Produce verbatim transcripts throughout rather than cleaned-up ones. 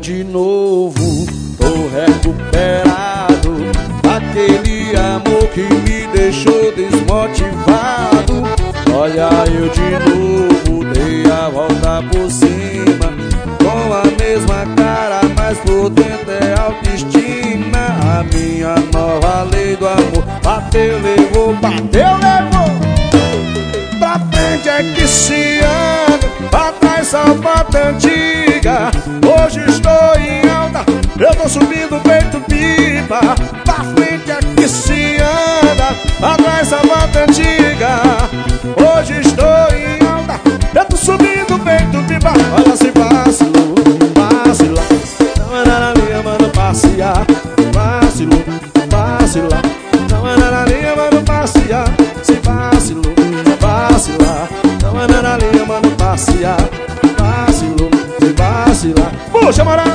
de novo, tô recuperado daquele amor que me deixou desmotivado. Olha eu de novo, dei a volta por cima, com a mesma cara, mas por dentro é autoestima. A minha nova lei do amor, bateu, levou, bateu, levou. Pra frente é que se anda, pra trás só bota antiga. Hoje estou em alta, eu tô subindo feito pipa. Pra frente é que se anda, pra trás só bota antiga. Hoje estou em alta, eu tô subindo feito pipa. Olha se vacilou, vacila, não era na linha, mano, passear. Vacilou, vacila, não era na linha, mano, passear. Se vacilou, vacilar, não anda na linha, mano, passear. Vacilou, se vacilar. Puxa, moral!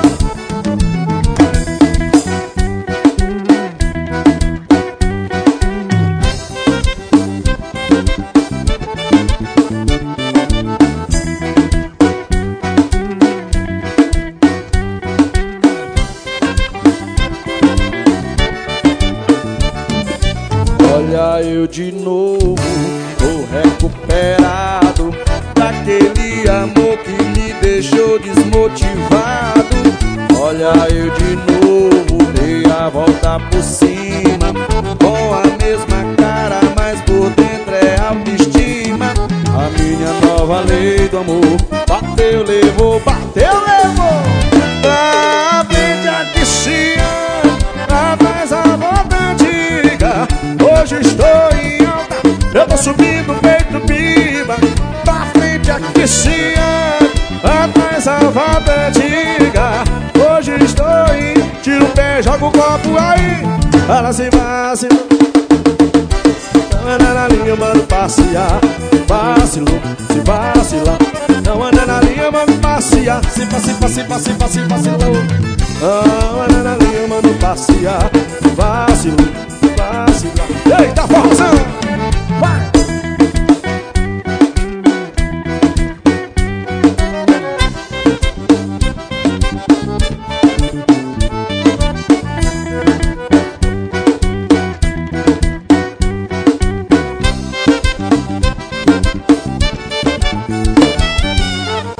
Olha eu de novo, tô recuperado daquele amor que me deixou desmotivado. Olha eu de novo, dei a volta por cima, com a mesma cara, mas por dentro é autoestima. A minha nova lei do amor, bateu, levou, bateu, levou. A frente aqui se anda, atrás a volta antiga. Hoje estou em alta, eu tô subindo feito piba. Pra frente aqui se anda, atrás a volta antiga. Hoje estou em, tira o pé, joga o copo aí. Ela se vacila, não anda na linha, mano, passear. Vacilou, se vacilar, não anda na linha, mano, passear. Se passe, passe, passe, passe, vacilou. Não anda na linha, mano, passear. Vacilou, vacilar. Eita, forrozão!